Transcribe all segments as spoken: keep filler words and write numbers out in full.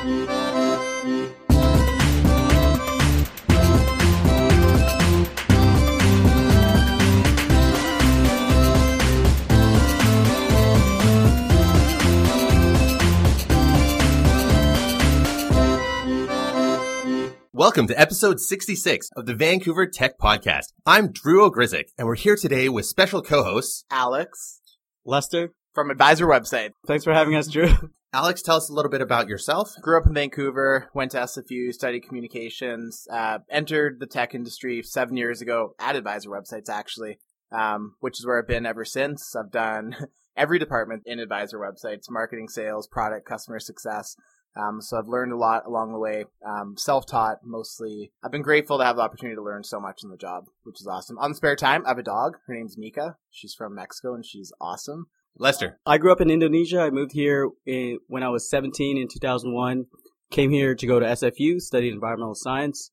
Welcome to episode sixty-six of the Vancouver Tech Podcast. I'm Drew Ogryzik, and we're here today with special co-hosts Alex, Lester, from Advisor Website. Thanks for having us, Drew. Alex, tell us a little bit about yourself. Grew up in Vancouver, went to S F U, studied communications, uh, entered the tech industry seven years ago at Advisor Websites, actually, um, which is where I've been ever since. I've done every department in Advisor Websites: marketing, sales, product, customer success. Um, so I've learned a lot along the way, um, self-taught mostly. I've been grateful to have the opportunity to learn so much in the job, which is awesome. On the spare time, I have a dog. Her name's Mika. She's from Mexico, and she's awesome. Lester. I grew up in Indonesia. I moved here in, when I was seventeen in two thousand one. Came here to go to S F U, studied environmental science.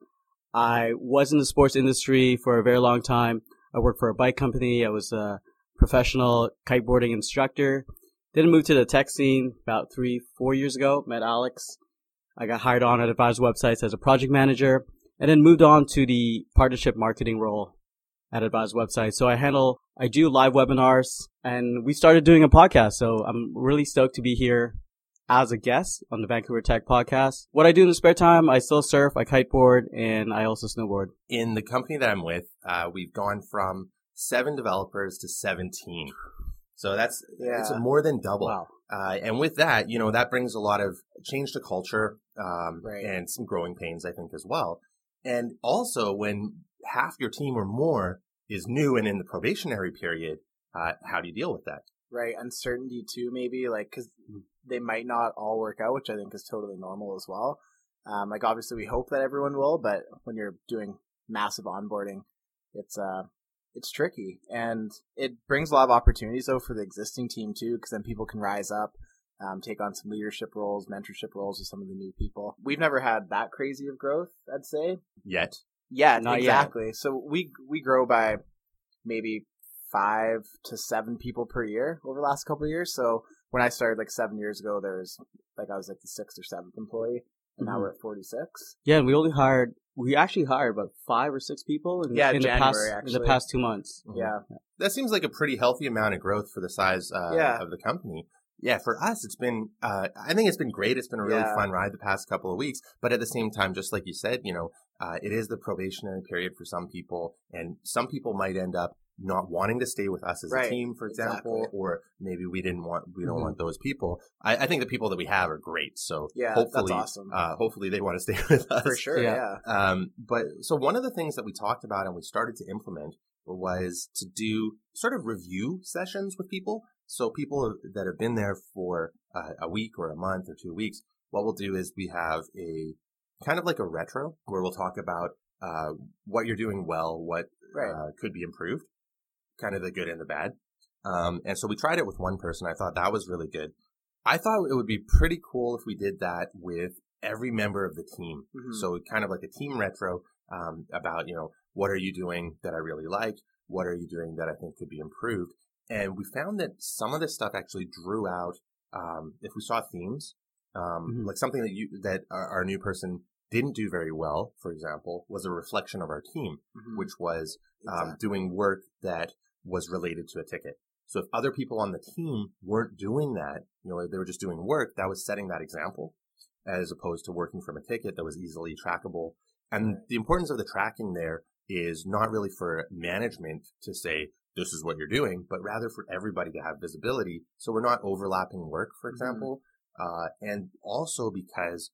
I was in the sports industry for a very long time. I worked for a bike company. I was a professional kiteboarding instructor. Then moved to the tech scene about three, four years ago. Met Alex. I got hired on at Advisor Websites as a project manager, and then moved on to the partnership marketing role at Advisor Websites. So I handle, I do live webinars, and we started doing a podcast. So I'm really stoked to be here as a guest on the Vancouver Tech Podcast. What I do in the spare time, I still surf, I kiteboard, and I also snowboard. In the company that I'm with, uh, we've gone from seven developers to seventeen. So that's Yeah. it's a more than double. Wow. Uh, and with that, you know, that brings a lot of change to culture um, Right. and some growing pains, I think, as well. And also, when half your team or more is new and in the probationary period, uh, how do you deal with that? Right. Uncertainty, too, maybe, like, because they might not all work out, which I think is totally normal as well. Um, like, obviously, we hope that everyone will, but when you're doing massive onboarding, it's uh. It's tricky, and it brings a lot of opportunities, though, for the existing team, too, because then people can rise up, um, take on some leadership roles, mentorship roles with some of the new people. We've never had that crazy of growth, I'd say. Yet. Yeah, Not exactly. Yet. So we we grow by maybe five to seven people per year over the last couple of years. So when I started like seven years ago, there was, like, I was like the sixth or seventh employee, and Mm-hmm. now we're at forty-six. Yeah, and we only hired, we actually hired about five or six people in, Yeah, in, the, January, past, in actually. the past two months. Mhm. Yeah. That seems like a pretty healthy amount of growth for the size uh, Yeah. of the company. Yeah, for us, it's been, uh, I think it's been great. It's been a really Yeah. fun ride the past couple of weeks. But at the same time, just like you said, you know, uh, it is the probationary period for some people. And some people might end up not wanting to stay with us as Right. a team, for example, Exactly. or maybe we didn't want, we don't Mhm. want those people. I, I think the people that we have are great. So Yeah, hopefully, that's awesome. uh, hopefully they want to stay with us. For sure, Yeah. yeah. Um, but so one of the things that we talked about and we started to implement was to do sort of review sessions with people. So people that have been there for uh, a week or a month or two weeks, what we'll do is we have a kind of like a retro where we'll talk about uh, what you're doing well, what Right. uh, could be improved, kind of the good and the bad. Um, and so we tried it with one person. I thought that was really good. I thought it would be pretty cool if we did that with every member of the team. Mhm. So kind of like a team retro um, about, you know, what are you doing that I really like? What are you doing that I think could be improved? And we found that some of this stuff actually drew out, um, if we saw themes, um, Mhm. like something that you, that our, our new person didn't do very well, for example, was a reflection of our team, Mhm. which was um, Exactly. doing work that was related to a ticket. So if other people on the team weren't doing that, you know, they were just doing work, that was setting that example as opposed to working from a ticket that was easily trackable. And the importance of the tracking there is not really for management to say, this is what you're doing, but rather for everybody to have visibility. So we're not overlapping work, for example. Mm-hmm. Uh, and also because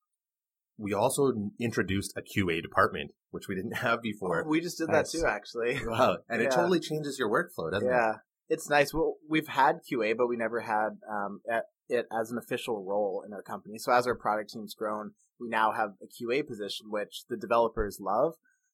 we also introduced a Q A department, which we didn't have before. Oh, we just did Nice. that too, actually. Wow. And Yeah. it totally changes your workflow, doesn't it? Yeah, it's nice. Well, we've had Q A, but we never had um, at, it as an official role in our company. So as our product team's grown, we now have a Q A position, which the developers love,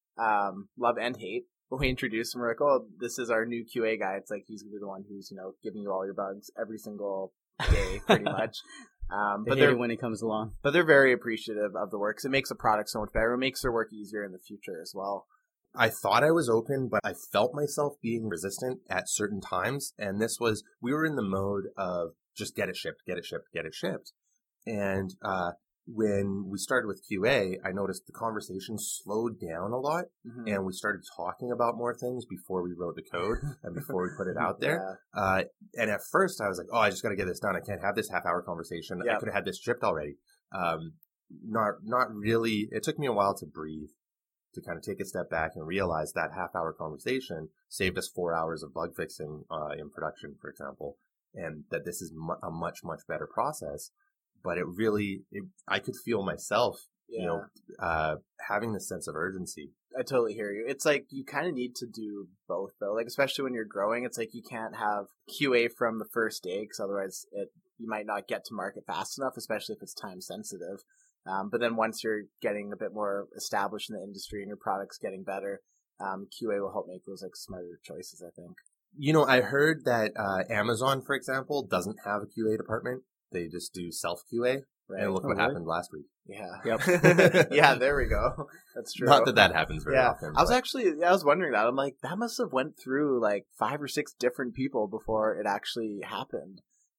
um, love and hate. When we introduce them, we're like, oh, this is our new Q A guy. It's like he's going to be the one who's, you know, giving you all your bugs every single day, pretty much. Um, They but hate they're it when it comes along. but they're very appreciative of the work. 'Cause it makes the product so much better. It makes their work easier in the future as well. I thought I was open, but I felt myself being resistant at certain times. And this was, we were in the mode of just get it shipped, get it shipped, get it shipped. And, uh, when we started with Q A, I noticed the conversation slowed down a lot, mm-hmm. and we started talking about more things before we wrote the code and before we put it out there. Yeah. Uh, and at first I was like, oh, I just got to get this done. I can't have this half hour conversation. Yep. I could have had this shipped already. Um, not, not really. It took me a while to breathe, to kind of take a step back and realize that half hour conversation saved us four hours of bug fixing, uh, in production, for example, and that this is mu- a much, much better process. But it really, it, I could feel myself, yeah. you know, uh, having this sense of urgency. I totally hear you. It's like you kind of need to do both, though. Like, especially when you're growing, it's like you can't have Q A from the first day, because otherwise it you might not get to market fast enough, especially if it's time sensitive. Um, but then once you're getting a bit more established in the industry and your product's getting better, um, Q A will help make those like smarter choices, I think. You know, I heard that uh, Amazon, for example, doesn't have a Q A department. They just do self Q A. Right. And look oh, what really? happened last week. Yeah. Yep. Yeah, there we go. That's true. Not that that happens very yeah. often. I was actually, I was wondering that. I'm like, that must have went through like five or six different people before it actually happened.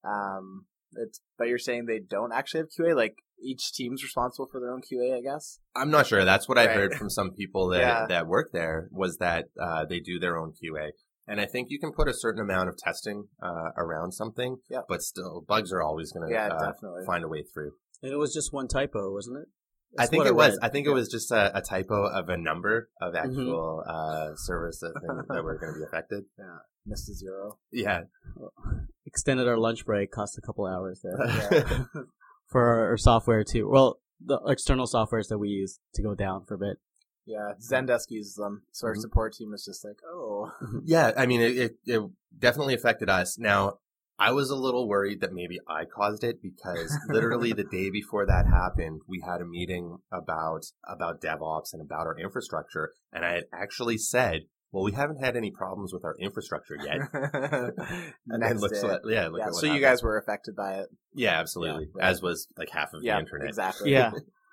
Um, it's, but you're saying they don't actually have Q A? Like each team's responsible for their own Q A, I guess? I'm not sure. That's what right. I heard from some people that, yeah. that work there, was that uh, they do their own Q A. And I think you can put a certain amount of testing uh, around something, yep. but still, bugs are always going to yeah, uh, find a way through. And it was just one typo, wasn't it? That's I think it I was. I think yeah. it was just a, a typo of a number of actual mm-hmm. uh, servers that, that were going to be affected. Yeah, missed a zero. Yeah. Extended our lunch break, cost a couple hours there. Yeah. For our, our software, too. Well, the external softwares that we use to go down for a bit. Yeah, Zendesk uses them. So our mm-hmm. support team was just like, oh. Yeah, I mean, it, it, it definitely affected us. Now, I was a little worried that maybe I caused it, because literally the day before that happened, we had a meeting about about DevOps and about our infrastructure. And I had actually said, well, we haven't had any problems with our infrastructure yet. And then look, so, yeah, look yeah, at what so happened. You guys were affected by it. Yeah, absolutely. Yeah, right. As was like half of yeah, the internet. Exactly. Yeah.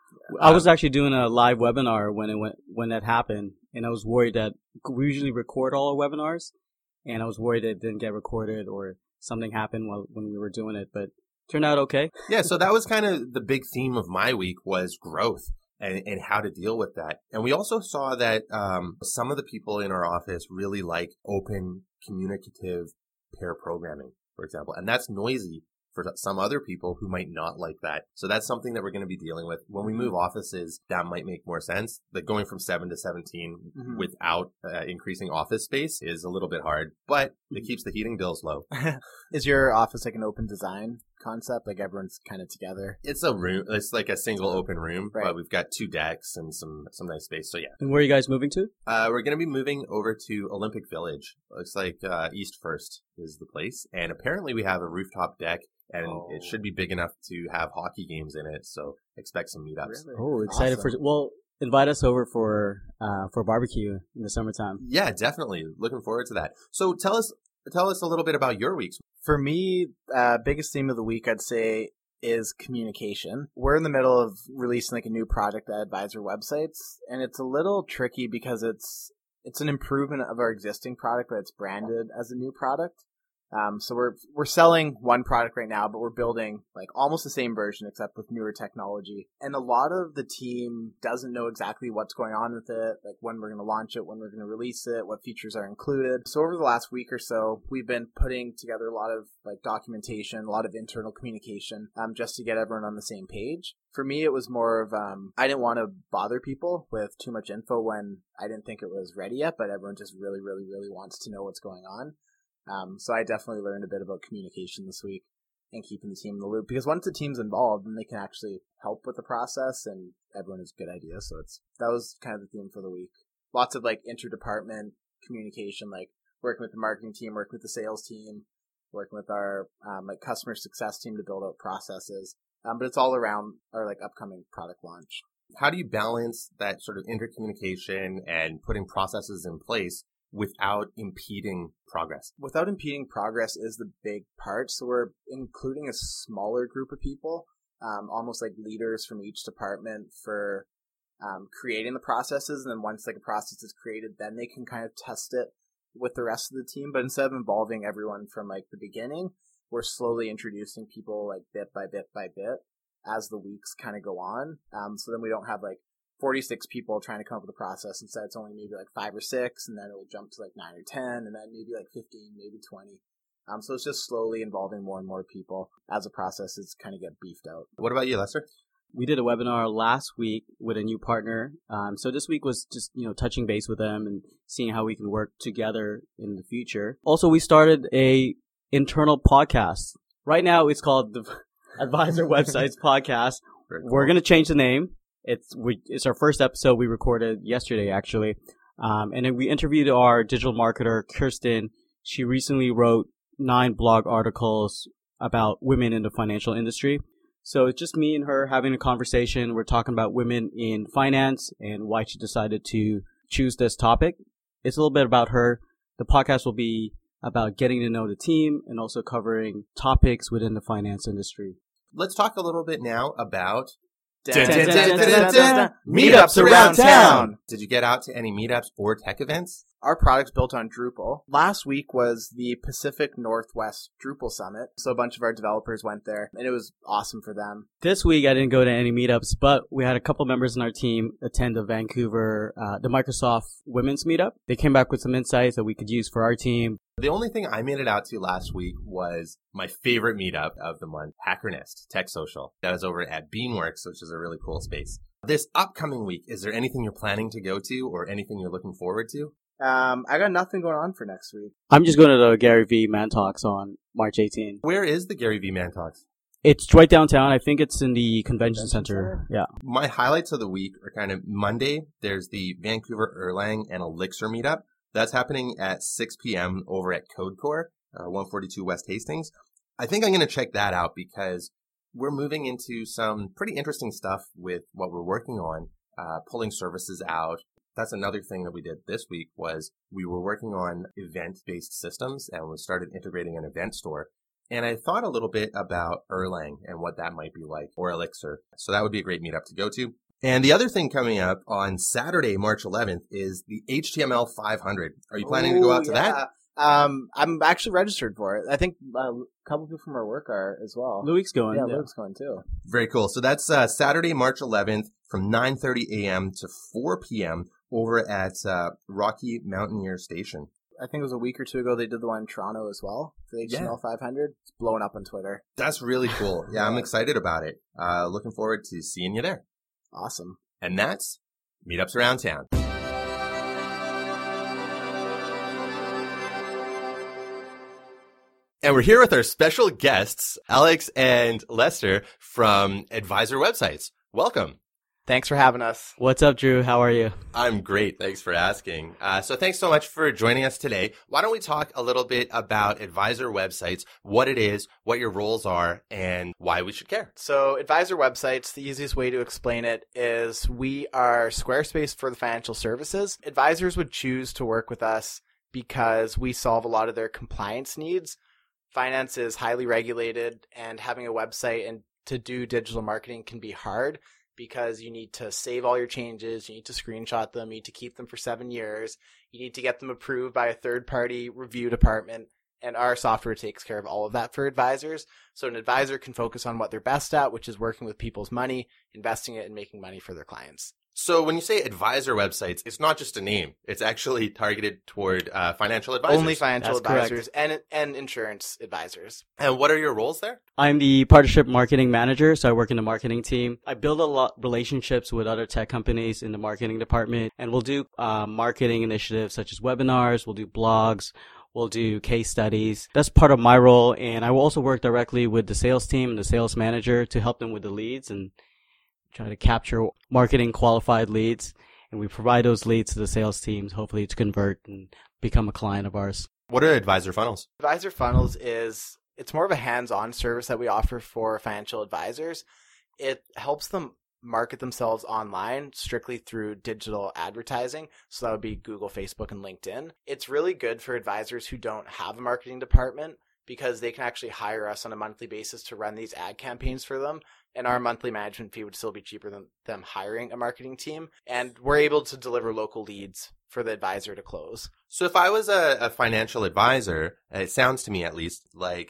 I was actually doing a live webinar when it went when that happened, and I was worried that we usually record all our webinars, and I was worried it didn't get recorded or something happened while when we were doing it, but turned out okay. Yeah, so that was kind of the big theme of my week, was growth and, and how to deal with that. And we also saw that um, some of the people in our office really like open, communicative pair programming, for example, and that's noisy for some other people who might not like that. So that's something that we're going to be dealing with. When we move offices, that might make more sense. Like going from seven to seventeen mm-hmm. without uh, increasing office space is a little bit hard, but it keeps the heating bills low. Is your office like an open design concept? Like everyone's kind of together? It's a room. It's like a single open room, right. But we've got two decks and some, some nice space. So yeah. And where are you guys moving to? Uh, we're going to be moving over to Olympic Village. Looks like uh, East First is the place. And apparently we have a rooftop deck. And oh. it should be big enough to have hockey games in it, so expect some meetups. Really? Oh, excited awesome. for well, invite us over for uh, for barbecue in the summertime. Yeah, definitely. Looking forward to that. So tell us tell us a little bit about your weeks. For me, uh, biggest theme of the week, I'd say, is communication. We're in the middle of releasing like a new product at Advisor Websites, and it's a little tricky because it's it's an improvement of our existing product, but it's branded as a new product. Um, so we're we're selling one product right now, but we're building like almost the same version except with newer technology. And a lot of the team doesn't know exactly what's going on with it, like when we're going to launch it, when we're going to release it, what features are included. So over the last week or so, we've been putting together a lot of like documentation, a lot of internal communication, um, just to get everyone on the same page. For me, it was more of, um, I didn't want to bother people with too much info when I didn't think it was ready yet, but everyone just really, really, really wants to know what's going on. Um, so I definitely learned a bit about communication this week and keeping the team in the loop, because once the team's involved, then they can actually help with the process and everyone has good ideas. So it's, that was kind of the theme for the week. Lots of like interdepartment communication, like working with the marketing team, working with the sales team, working with our, um, like customer success team to build out processes. Um, but it's all around our like upcoming product launch. How do you balance that sort of intercommunication and putting processes in place without impeding progress? Without impeding progress is the big part. So we're including a smaller group of people, um, almost like leaders from each department for um, creating the processes. And then once like a process is created, then they can kind of test it with the rest of the team. But instead of involving everyone from like the beginning, we're slowly introducing people like bit by bit by bit. as the weeks kind of go on. Um, so then we don't have like forty-six people trying to come up with a process. Instead, it's only maybe like five or six, and then it'll jump to like nine or ten, and then maybe like fifteen, maybe twenty. Um, so it's just slowly involving more and more people as the processes kind of get beefed out. What about you, Lester? We did a webinar last week with a new partner. Um, so this week was just, you know, touching base with them and seeing how we can work together in the future. Also, we started a internal podcast. Right now, it's called the Advisor Websites Podcast. Cool. We're going to change the name. It's we, it's our first episode we recorded yesterday, actually. Um, and then we interviewed our digital marketer, Kirsten. She recently wrote nine blog articles about women in the financial industry. So it's just me and her having a conversation. We're talking about women in finance and why she decided to choose this topic. It's a little bit about her. The podcast will be about getting to know the team and also covering topics within the finance industry. Let's talk a little bit now about Dun, dun, dun, dun, dun, dun. Meetups around town. Did you get out to any meetups or tech events? Our product's built on Drupal. Last week was the Pacific Northwest Drupal Summit. So a bunch of our developers went there, and it was awesome for them. This week, I didn't go to any meetups, but we had a couple members in our team attend the Vancouver, uh, the Microsoft Women's Meetup. They came back with some insights that we could use for our team. The only thing I made it out to last week was my favorite meetup of the month, HackerNest Tech Social. That was over at Beanworks, which is a really cool space. This upcoming week, is there anything you're planning to go to or anything you're looking forward to? Um, I got nothing going on for next week. I'm just going to the Gary Vee Man Talks on March eighteenth. Where is the Gary Vee Man Talks? It's right downtown. I think it's in the convention, convention center. center. Yeah. My highlights of the week are kind of Monday. There's the Vancouver Erlang and Elixir meetup. That's happening at six p.m. over at CodeCore, uh, one forty-two West Hastings. I think I'm going to check that out because we're moving into some pretty interesting stuff with what we're working on, uh, pulling services out. That's another thing that we did this week was we were working on event-based systems and we started integrating an event store. And I thought a little bit about Erlang and what that might be like, or Elixir. So that would be a great meetup to go to. And the other thing coming up on Saturday, March eleventh, is the H T M L five hundred. Are you planning Ooh, to go out to yeah. that? Um, I'm actually registered for it. I think a couple people from our work are as well. Louis going. Yeah, yeah. Louis going too. Very cool. So that's uh, Saturday, March eleventh from nine thirty a.m. to four p.m. over at uh, Rocky Mountaineer Station. I think it was a week or two ago they did the one in Toronto as well. For the H T M L yeah. five hundred. It's blowing up on Twitter. That's really cool. Yeah, I'm excited about it. Uh, looking forward to seeing you there. Awesome. And that's Meetups Around Town. And we're here with our special guests, Alex and Lester from Advisor Websites. Welcome. Thanks for having us. What's up, Drew? How are you? I'm great. Thanks for asking. Uh, so thanks so much for joining us today. Why don't we talk a little bit about Advisor Websites, what it is, what your roles are, and why we should care. So Advisor Websites, the easiest way to explain it is we are Squarespace for the financial services. Advisors would choose to work with us because we solve a lot of their compliance needs. Finance is highly regulated, and having a website and to do digital marketing can be hard because you need to save all your changes, you need to screenshot them, you need to keep them for seven years, you need to get them approved by a third-party review department, and our software takes care of all of that for advisors. So an advisor can focus on what they're best at, which is working with people's money, investing it, and making money for their clients. So when you say Advisor Websites, it's not just a name. It's actually targeted toward uh, financial advisors. Only financial That's advisors and and insurance advisors. And what are your roles there? I'm the partnership marketing manager, so I work in the marketing team. I build a lot of relationships with other tech companies in the marketing department, and we'll do uh, marketing initiatives such as webinars, we'll do blogs, we'll do case studies. That's part of my role, and I will also work directly with the sales team and the sales manager to help them with the leads and try to capture marketing qualified leads, and we provide those leads to the sales teams, hopefully to convert and become a client of ours. What are Advisor Funnels? Advisor Funnels is, it's more of a hands-on service that we offer for financial advisors. It helps them market themselves online strictly through digital advertising. So that would be Google, Facebook, and LinkedIn. It's really good for advisors who don't have a marketing department because they can actually hire us on a monthly basis to run these ad campaigns for them. And our monthly management fee would still be cheaper than them hiring a marketing team. And we're able to deliver local leads for the advisor to close. So if I was a, a financial advisor, it sounds to me at least like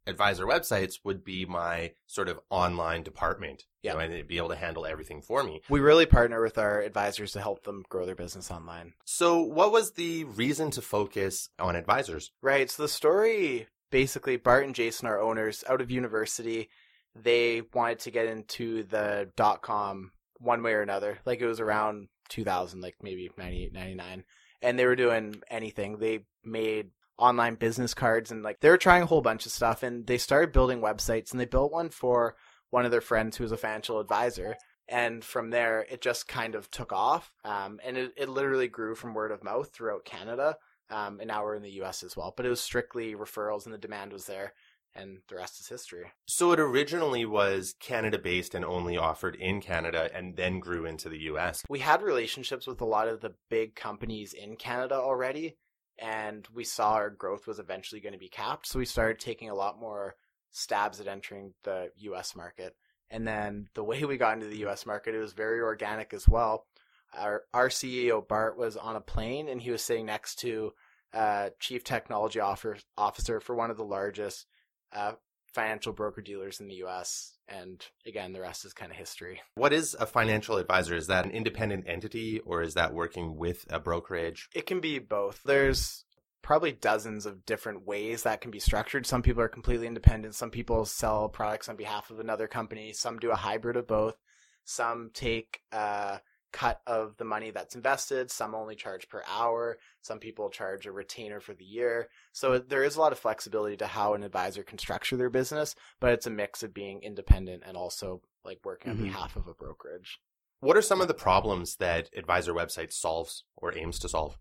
Advisor Websites would be my sort of online department. Yeah. You know, and it'd be able to handle everything for me. We really partner with our advisors to help them grow their business online. So what was the reason to focus on advisors? Right. So the story, basically, Bart and Jason, our owners, out of university, they wanted to get into the dot-com one way or another. Like it was around two thousand, like maybe ninety-eight, ninety-nine. And they were doing anything. They made online business cards and like they were trying a whole bunch of stuff, and they started building websites, and they built one for one of their friends who was a financial advisor. And from there, it just kind of took off. Um, and it, it literally grew from word of mouth throughout Canada. Um, and now we're in the U S as well. But it was strictly referrals, and the demand was there. And the rest is history. So it originally was Canada-based and only offered in Canada, and then grew into the U S. We had relationships with a lot of the big companies in Canada already, and we saw our growth was eventually going to be capped. So we started taking a lot more stabs at entering the U S market. And then the way we got into the U S market, it was very organic as well. Our, our C E O, Bart, was on a plane, and he was sitting next to uh, chief technology officer for one of the largest Uh, financial broker dealers in the U S. And again, the rest is kind of history. What is a financial advisor? Is that an independent entity, or is that working with a brokerage? It can be both. There's probably dozens of different ways that can be structured. Some people are completely independent. Some people sell products on behalf of another company. Some do a hybrid of both. Some take a cut of the money that's invested. Some only charge per hour. Some people charge a retainer for the year. So there is a lot of flexibility to how an advisor can structure their business, but it's a mix of being independent and also like working Mm-hmm. on behalf of a brokerage. What are some of the problems that Advisor Websites solves or aims to solve?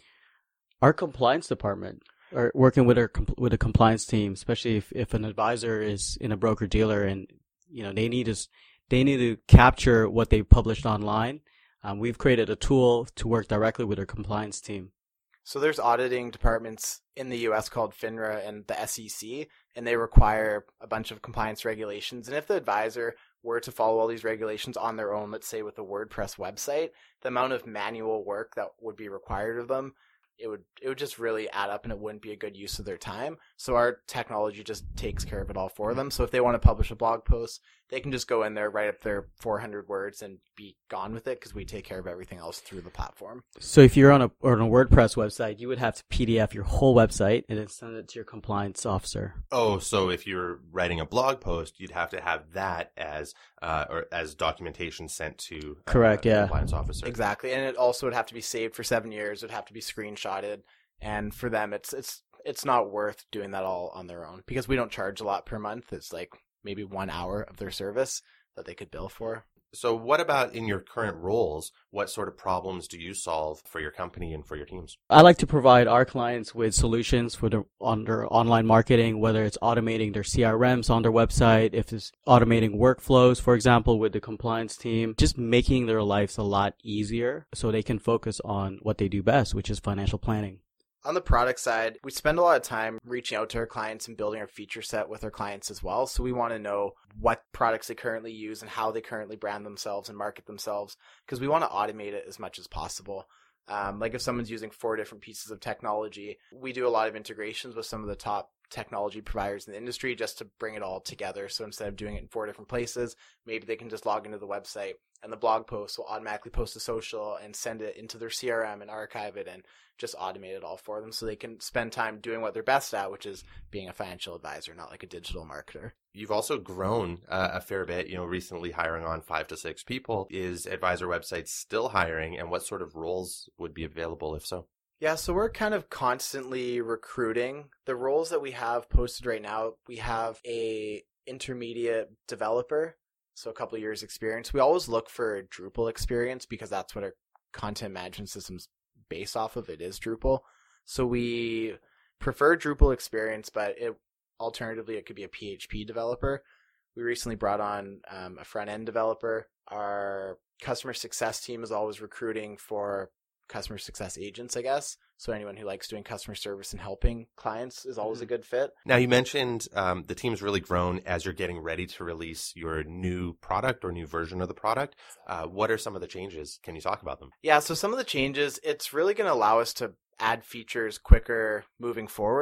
Our compliance department, or working with our compl- with a compliance team, especially if, if an advisor is in a broker dealer and you know they need to s- they need to capture what they published online. Um, we've created a tool to work directly with our compliance team. So there's auditing departments in the U S called FINRA and the S E C, and they require a bunch of compliance regulations. And if the advisor were to follow all these regulations on their own, let's say with a WordPress website, the amount of manual work that would be required of them, it would it would just really add up, and it wouldn't be a good use of their time. So our technology just takes care of it all for them. So if they want to publish a blog post, they can just go in there, write up their four hundred words, and be gone with it, because we take care of everything else through the platform. So if you're on a on a WordPress website, you would have to P D F your whole website and then send it to your compliance officer. Oh, so if you're writing a blog post, you'd have to have that as uh, or as documentation sent to uh, Correct, the yeah. compliance officer. Exactly. And it also would have to be saved for seven years. It would have to be screenshotted. And for them, it's it's it's not worth doing that all on their own, because we don't charge a lot per month. It's like maybe one hour of their service that they could bill for. So what about in your current roles? What sort of problems do you solve for your company and for your teams? I like to provide our clients with solutions for their, on their online marketing, whether it's automating their C R Ms on their website, if it's automating workflows, for example, with the compliance team, just making their lives a lot easier so they can focus on what they do best, which is financial planning. On the product side, we spend a lot of time reaching out to our clients and building our feature set with our clients as well. So we want to know what products they currently use and how they currently brand themselves and market themselves, because we want to automate it as much as possible. Um, like if someone's using four different pieces of technology, we do a lot of integrations with some of the top technology providers in the industry just to bring it all together. So instead of doing it in four different places, maybe they can just log into the website, and the blog post will automatically post to social and send it into their C R M and archive it and just automate it all for them, so they can spend time doing what they're best at, which is being a financial advisor, not like a digital marketer. You've also grown uh, a fair bit, you know, recently hiring on five to six people. Is Advisor Websites still hiring, and what sort of roles would be available if so? Yeah, so we're kind of constantly recruiting. The roles that we have posted right now, we have a intermediate developer, so a couple of years experience. We always look for Drupal experience because that's what our content management system's based off of. It is Drupal. So we prefer Drupal experience, but it alternatively, it could be a P H P developer. We recently brought on um, a front-end developer. Our customer success team is always recruiting for customer success agents, I guess. So anyone who likes doing customer service and helping clients is always mm-hmm. a good fit. Now, you mentioned um, the team's really grown as you're getting ready to release your new product or new version of the product. Uh, what are some of the changes? Can you talk about them? Yeah, so some of the changes, it's really going to allow us to add features quicker moving forward.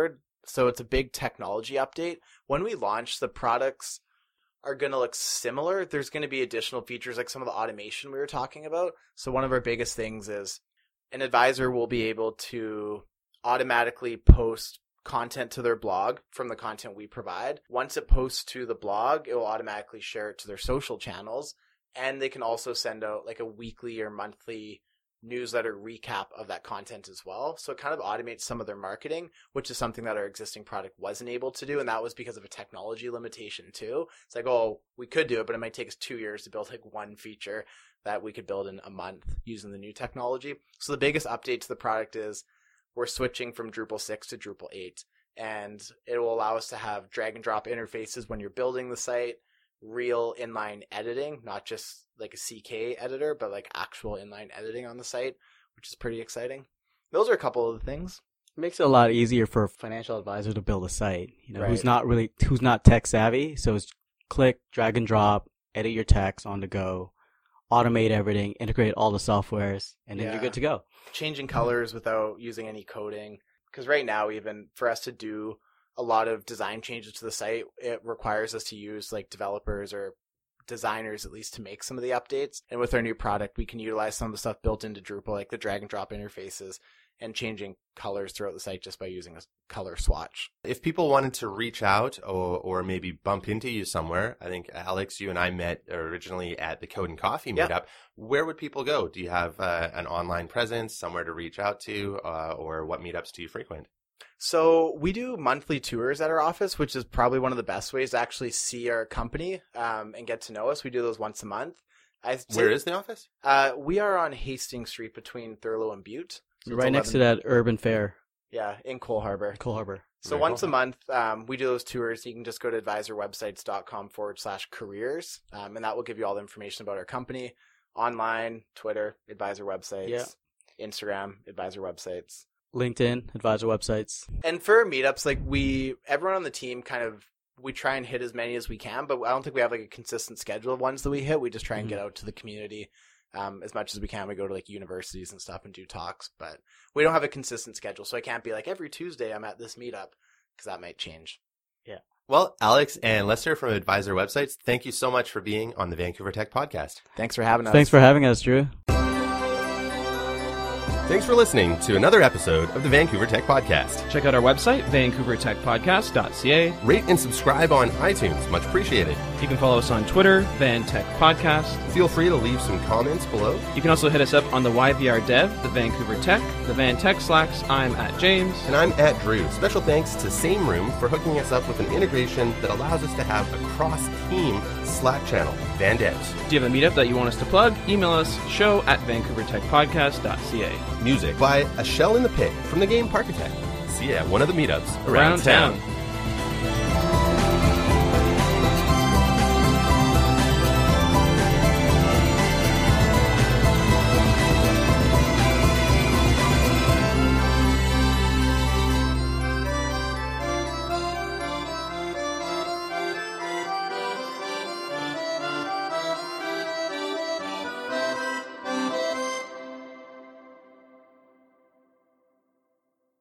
So it's a big technology update. When we launch, the products are going to look similar. There's going to be additional features like some of the automation we were talking about. So one of our biggest things is an advisor will be able to automatically post content to their blog from the content we provide. Once it posts to the blog, it will automatically share it to their social channels. And they can also send out like a weekly or monthly newsletter recap of that content as well. So it kind of automates some of their marketing, which is something that our existing product wasn't able to do. And that was because of a technology limitation too. It's like, oh, we could do it, but it might take us two years to build like one feature that we could build in a month using the new technology. So the biggest update to the product is we're switching from Drupal six to Drupal eight. And it will allow us to have drag and drop interfaces when you're building the site, real inline editing, not just like a C K editor, but like actual inline editing on the site, which is pretty exciting. Those are a couple of the things. It makes it a lot easier for a financial advisor to build a site, you know, Right. who's not really, who's not tech savvy. So it's click, drag and drop, edit your text on the go, automate everything, integrate all the softwares, and then Yeah. you're good to go. Changing colors without using any coding. Because right now, even for us to do a lot of design changes to the site, it requires us to use like developers or designers at least to make some of the updates. And with our new product, we can utilize some of the stuff built into Drupal, like the drag and drop interfaces and changing colors throughout the site just by using a color swatch. If people wanted to reach out or, or maybe bump into you somewhere, I think, Alex, you and I met originally at the Code and Coffee Yeah. meetup. Where would people go? Do you have uh, an online presence, somewhere to reach out to, uh, or what meetups do you frequent? So we do monthly tours at our office, which is probably one of the best ways to actually see our company um, and get to know us. We do those once a month. I'd say- Where is the office? Uh, we are on Hastings Street between Thurlow and Butte. So it's Right next to eleven that urban fair, Yeah, in Cole Harbor. Cole Harbor. So Very once cool. a month, um, we do those tours. You can just go to advisorwebsites.com forward slash careers, um, and that will give you all the information about our company, online, Twitter, Advisor Websites, Yeah. Instagram, Advisor Websites. LinkedIn, advisor websites. And for meetups, like we, everyone on the team kind of, we try and hit as many as we can, but I don't think we have like a consistent schedule of ones that we hit. We just try and get out to the community um, as much as we can. We go to like universities and stuff and do talks, but we don't have a consistent schedule. So I can't be like every Tuesday I'm at this meetup because that might change. Well, Alex and Lester from Advisor Websites, thank you so much for being on the Vancouver Tech Podcast. Thanks for having us. Thanks for having us, Drew. Thanks for listening to another episode of the Vancouver Tech Podcast. Check out our website, vancouver tech podcast dot c a. Rate and subscribe on iTunes. Much appreciated. You can follow us on Twitter, Van Tech Podcast. Feel free to leave some comments below. You can also hit us up on the Y V R Dev, the Vancouver Tech, the Van Tech Slacks. I'm at James. And I'm at Drew. Special thanks to Same Room for hooking us up with an integration that allows us to have a cross-team Slack channel, Van Devs. Do you have a meetup that you want us to plug? Email us, show at vancouver tech podcast dot c a. Music by A Shell in the Pit from the game Parkitect. See you at one of the meetups around, Around town. town.